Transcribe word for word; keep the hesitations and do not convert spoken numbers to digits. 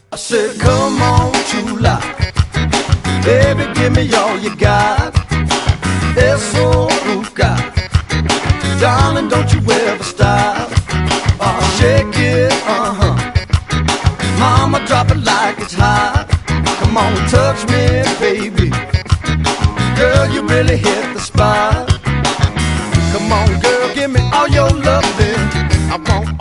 I said, come on, true love, baby, give me all you got. Eso nunca, darling, don't you ever stop. Uh, shake it, uh-huh. Mama, drop it like it's hot. Come on, touch me, baby. Girl, you really hit the spot. Come on, girl, give me all your loving. I want